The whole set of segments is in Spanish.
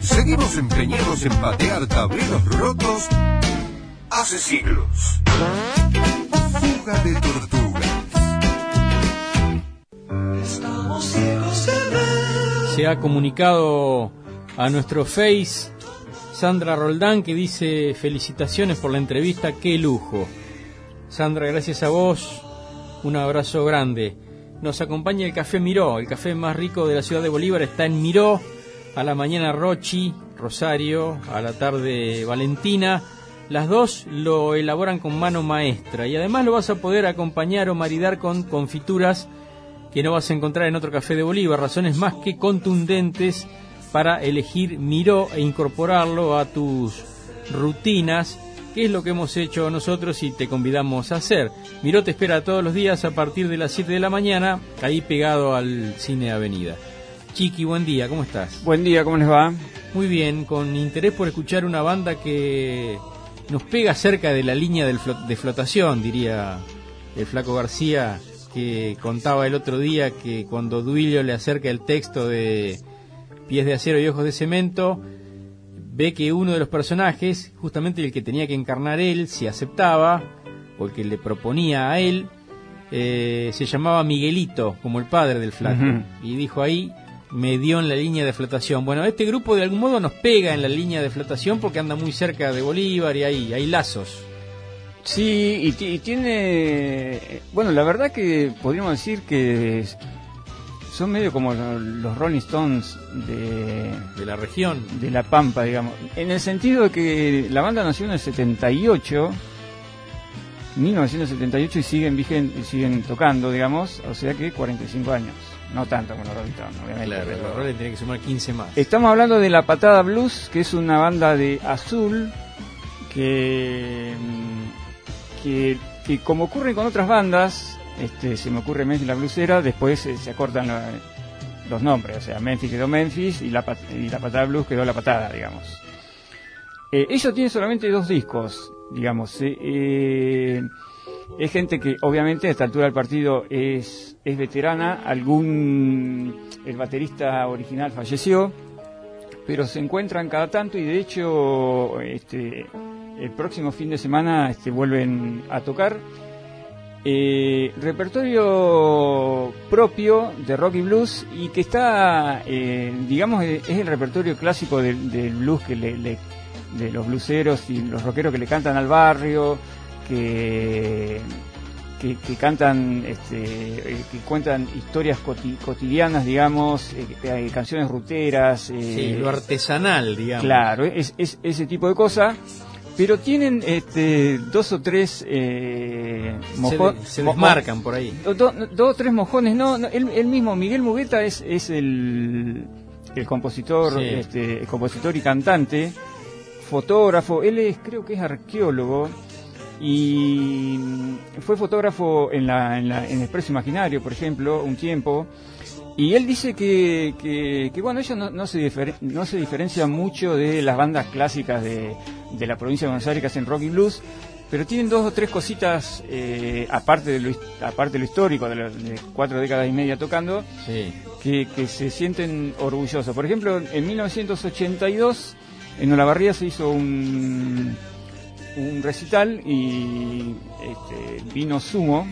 Seguimos empeñados en patear tableros rotos hace siglos. Fuga de tortugas. Estamos ciegos de ver. Se ha comunicado a nuestro Face Sandra Roldán, que dice: felicitaciones por la entrevista, qué lujo. Sandra, gracias a vos, un abrazo grande. Nos acompaña el Café Miró, el café más rico de la ciudad de Bolívar está en Miró. A la mañana Rochi, Rosario, a la tarde Valentina. Las dos lo elaboran con mano maestra y además lo vas a poder acompañar o maridar con confituras que no vas a encontrar en otro café de Bolívar. Razones más que contundentes para elegir Miró e incorporarlo a tus rutinas, que es lo que hemos hecho nosotros y te convidamos a hacer. Miró te espera todos los días a partir de las 7 de la mañana, ahí pegado al Cine Avenida. Chiqui, buen día, ¿cómo estás? Buen día, ¿cómo les va? Muy bien, con interés por escuchar una banda que nos pega cerca de la línea de flotación, diría el Flaco García, que contaba el otro día que cuando Duilio le acerca el texto de Pies de acero y ojos de cemento, ve que uno de los personajes, justamente el que tenía que encarnar él, si aceptaba, o el que le proponía a él, se llamaba Miguelito, como el padre del Flaco. Y dijo ahí: me dio en la línea de flotación. Bueno, este grupo de algún modo nos pega en la línea de flotación porque anda muy cerca de Bolívar y hay lazos. Sí, y tiene... Bueno, la verdad que podríamos decir que son medio como los Rolling Stones de la región. De La Pampa, digamos. En el sentido de que la banda nació en el 1978 y siguen tocando, digamos. O sea que 45 años. No tanto como los Rolling Stones, obviamente. Claro, pero los Rolling tienen que sumar 15 más. Estamos hablando de La Patada Blues, que es una banda de Azul que como ocurre con otras bandas, se me ocurre Memphis la Bluesera, después se acortan los nombres, o sea, Memphis quedó Memphis y la Patada Blues quedó La Patada, digamos. Ellos tienen solamente 2 discos, digamos. Es gente que obviamente a esta altura del partido es veterana. El baterista original falleció, pero se encuentran cada tanto y de hecho el próximo fin de semana vuelven a tocar. Repertorio propio de rock y blues, y que está, digamos, es el repertorio clásico del blues de los blueseros y los rockeros que le cantan al barrio, que cantan, que cuentan historias cotidianas, digamos, canciones ruteras. Sí, lo artesanal, digamos. Claro, es ese tipo de cosas. Pero tienen 2 o 3 mojones. Se desmarcan por ahí. 2 o 3 mojones. No, el mismo Miguel Mugueta es el compositor, sí. El compositor y cantante, fotógrafo. Él creo que es arqueólogo y fue fotógrafo en Expreso Imaginario, por ejemplo, un tiempo. Y él dice que bueno, ellos no se diferencian mucho de las bandas clásicas de la provincia de Buenos Aires que hacen rock y blues, pero tienen 2 o 3 cositas, aparte de lo histórico, de 4 décadas y media tocando, sí, que se sienten orgullosos. Por ejemplo, en 1982 en Olavarría se hizo un recital y vino Sumo.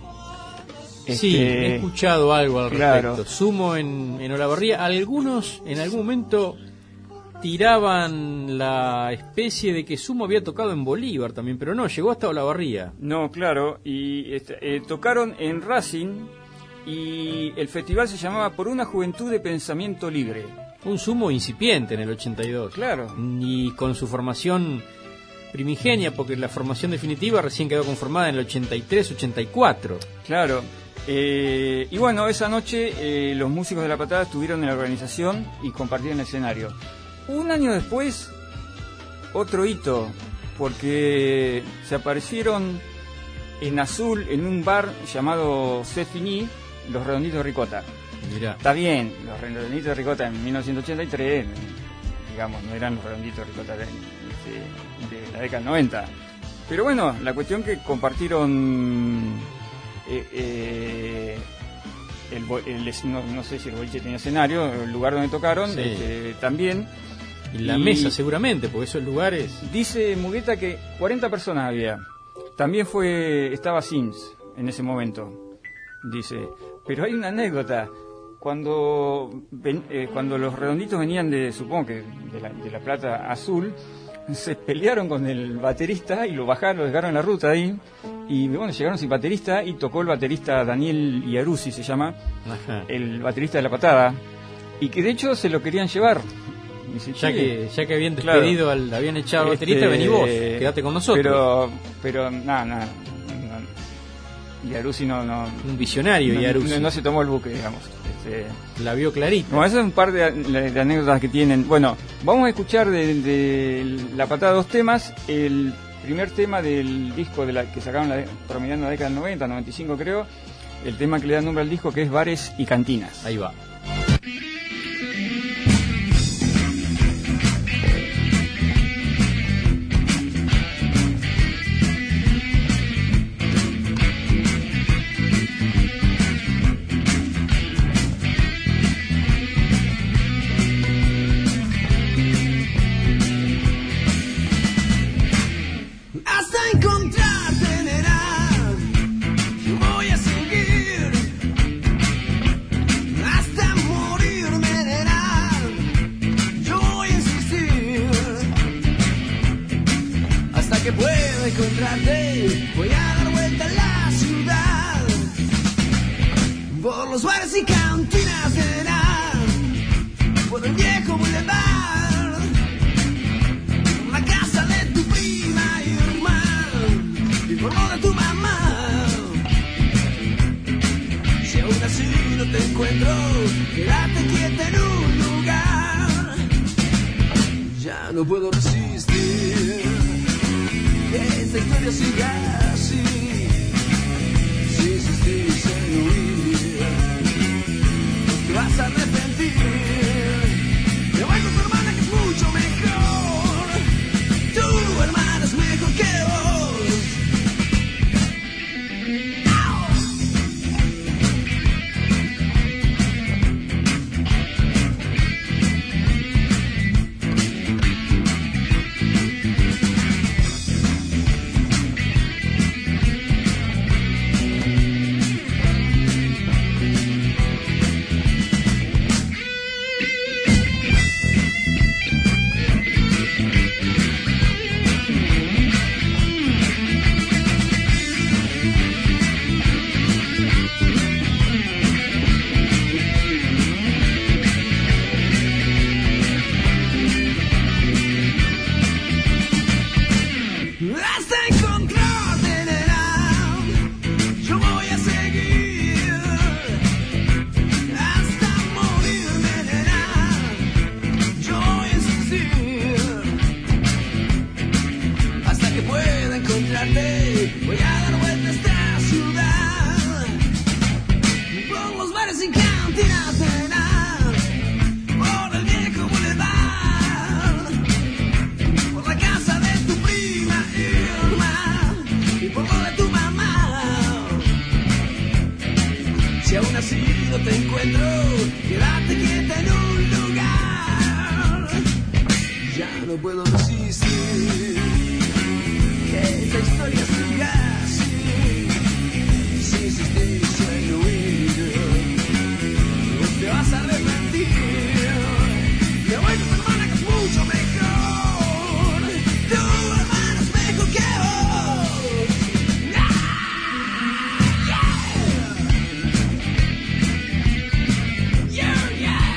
Sí, he escuchado algo al respecto. Claro. Sumo en Olavarría. Algunos en algún momento tiraban la especie de que Sumo había tocado en Bolívar también, pero no, llegó hasta Olavarría. No, claro, y tocaron en Racing y el festival se llamaba Por una Juventud de Pensamiento Libre. Un Sumo incipiente en el 82. Claro. Y con su formación primigenia, porque la formación definitiva recién quedó conformada en el 83-84. Claro. Y bueno, esa noche los músicos de La Patada estuvieron en la organización y compartieron el escenario. Un año después, otro hito, porque se aparecieron en Azul en un bar llamado C'est Fini, Los Redonditos de Ricota. Mirá. Está bien, Los Redonditos de Ricota en 1983, digamos, no eran Los Redonditos de Ricota de la década del 90. Pero bueno, la cuestión que compartieron... no sé si el boliche tenía escenario, el lugar donde tocaron, sí, también, Y la mesa seguramente, porque esos lugares... Dice Mugueta que 40 personas había. También estaba Sims en ese momento, dice. Pero hay una anécdota. Cuando los Redonditos venían supongo que de la Plata Azul, se pelearon con el baterista y lo dejaron en la ruta ahí. Y bueno, llegaron sin baterista y tocó el baterista Daniel Iaruzzi, se llama. Ajá. El baterista de La Patada. Y que de hecho se lo querían llevar. Dice, ya que habían despedido, habían echado al baterista, vení vos, quédate con nosotros. Pero nada. Iaruzzi no. Un visionario, Iaruzzi. No se tomó el buque, digamos. La vio clarita. Bueno, esas son un par de anécdotas que tienen. Bueno, vamos a escuchar de La Patada 2 temas. El primer tema del disco que sacaron promediando la década del 90, 95 creo. El tema que le da nombre al disco, que es Bares y Cantinas. Ahí va. Voy a dar vuelta a la ciudad, por los bares y cantinas de por el viejo boulevard, por la casa de tu prima Irma y por lo de tu mamá. Si aún así no te encuentro, quédate quieta en un lugar. Ya no puedo resistir que esta historia siga así. Si insistís en huir, te vas a arrepentir. Me voy con tu hermana, que es mucho mejor. Tu hermana es mejor que vos. Voy a dar vuelta a esta ciudad, por los bares y cantinas de por el viejo boulevard, por la casa de tu prima Irma y por lo de tu mamá. Si aún así no te encuentro, quédate quieta en un lugar. Ya no puedo resistir que esta historia siga así. Si insistís en huir, te vas a arrepentir. Me voy con tu hermana, que es mucho mejor. Tu hermana es mejor que vos. Yeah, yeah.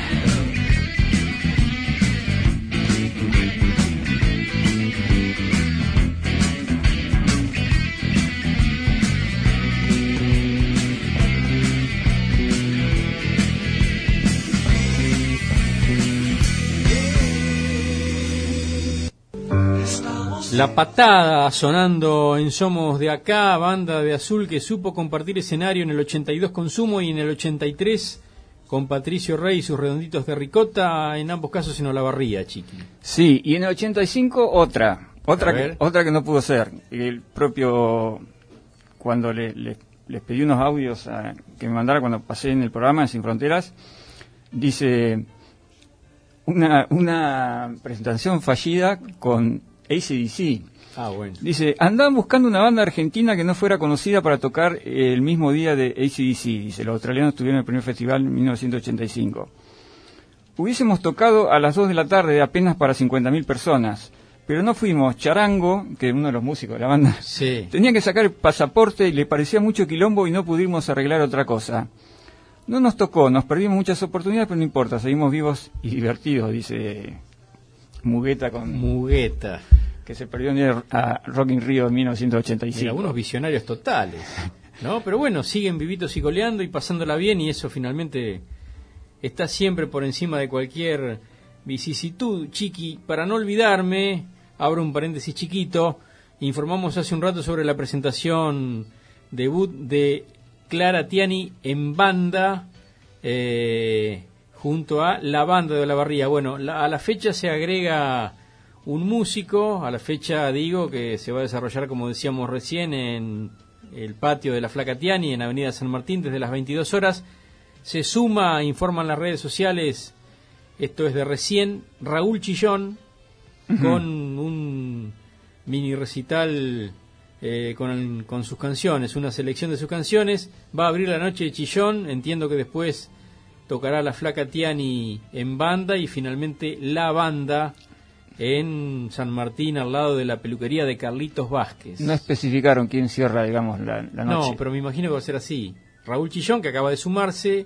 La Patada sonando en Somos de Acá, banda de Azul que supo compartir escenario en el 82 con Sumo y en el 83 con Patricio Rey y sus Redonditos de Ricota, en ambos casos en Olavarría, Chiqui. Sí, y en el 85 otra que no pudo ser. El propio, cuando les pedí unos audios que me mandara cuando pasé en el programa en Sin Fronteras, dice: una presentación fallida con AC/DC. Ah, bueno. Dice, andaban buscando una banda argentina que no fuera conocida para tocar el mismo día de AC/DC. Dice, los australianos tuvieron el primer festival en 1985. Hubiésemos tocado a las 2 de la tarde apenas para 50.000 personas, pero no fuimos. Charango, que es uno de los músicos de la banda, Sí. tenía que sacar el pasaporte y le parecía mucho quilombo y no pudimos arreglar otra cosa. No nos tocó, nos perdimos muchas oportunidades, pero no importa, seguimos vivos y divertidos, dice Mugueta, que se perdió en ir a Rock in Rio en 1985. Mira, algunos visionarios totales, ¿no? Pero bueno, siguen vivitos y coleando y pasándola bien, y eso finalmente está siempre por encima de cualquier vicisitud. Chiqui, para no olvidarme, abro un paréntesis chiquito, informamos hace un rato sobre la presentación debut de Clara Tiani en banda, junto a la banda de Olavarría. Bueno, a la fecha se agrega un músico, a la fecha digo que se va a desarrollar, como decíamos recién, en el patio de la Flaca Tiani, en Avenida San Martín, desde las 22 horas. Se suma, informan las redes sociales, esto es de recién, Raúl Chillón, con un mini recital con sus canciones, una selección de sus canciones. Va a abrir la noche de Chillón, entiendo que después tocará la Flaca Tiani en banda y finalmente la banda en San Martín, al lado de la peluquería de Carlitos Vázquez. No especificaron quién cierra, digamos, la noche. No, pero me imagino que va a ser así. Raúl Chillón, que acaba de sumarse,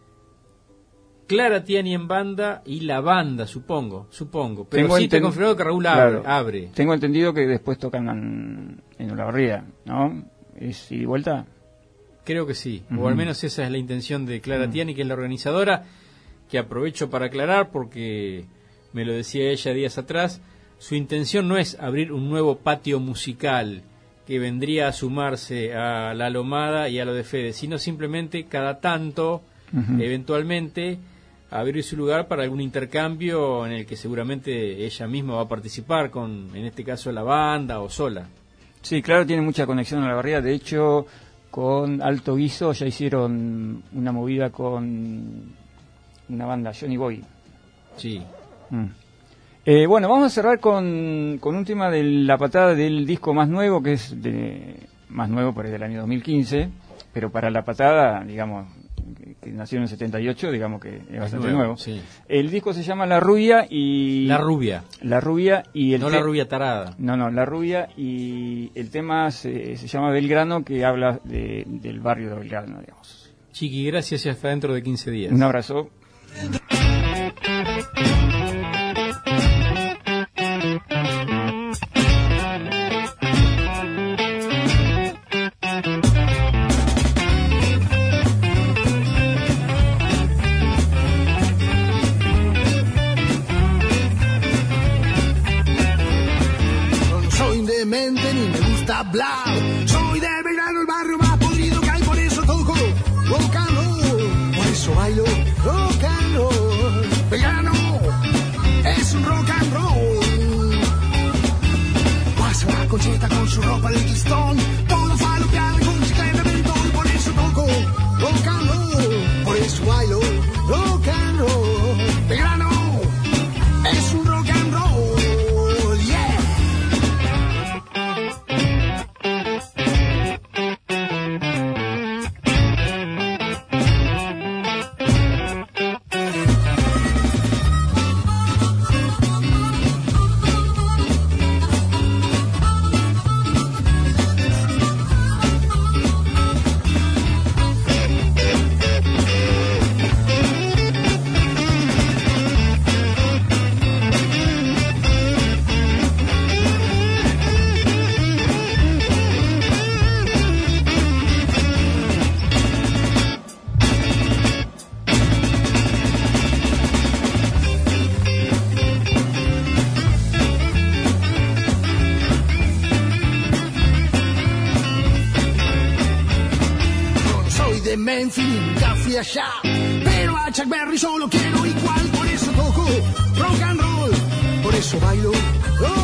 Clara Tiani en banda y la banda, supongo. Pero Tengo sí está confirmado que Raúl abre. Tengo entendido que después tocan en Olavarría, ¿no? ¿Es ida y vuelta? Creo que sí, o al menos esa es la intención de Clara Tiani, que es la organizadora, que aprovecho para aclarar porque me lo decía ella días atrás, su intención no es abrir un nuevo patio musical que vendría a sumarse a la Lomada y a lo de Fede, sino simplemente cada tanto, eventualmente, abrir su lugar para algún intercambio en el que seguramente ella misma va a participar con, en este caso, la banda o sola. Sí, claro, tiene mucha conexión a la barriga. De hecho, con Alto Guiso ya hicieron una movida con una banda, Johnny Boy. Sí. Bueno, vamos a cerrar con un tema de la patada del disco más nuevo, que es más nuevo, pero es del año 2015, pero para la patada, digamos, que nació en el 78, digamos que es bastante nuevo. Sí. El disco se llama La Rubia y... La Rubia. La Rubia y el... No la rubia tarada. No, La Rubia, y el tema se llama Belgrano, que habla del barrio de Belgrano, digamos. Chiqui, gracias y hasta dentro de 15 días. Un abrazo. Ni me gusta hablar. Soy de Belgrano, el barrio más podrido que hay, por eso toco rock and roll, por eso bailo rock and roll. Belgrano es un rock and roll. Pasa la Concheta con su ropa de listón, todo falopeado y con bicicleta de mentón, por eso toco rock and roll, por eso bailo rock and roll. Belgrano es un rock and roll, yeah. Allá, pero a Chuck Berry solo quiero igual, por eso toco rock and roll, por eso bailo rock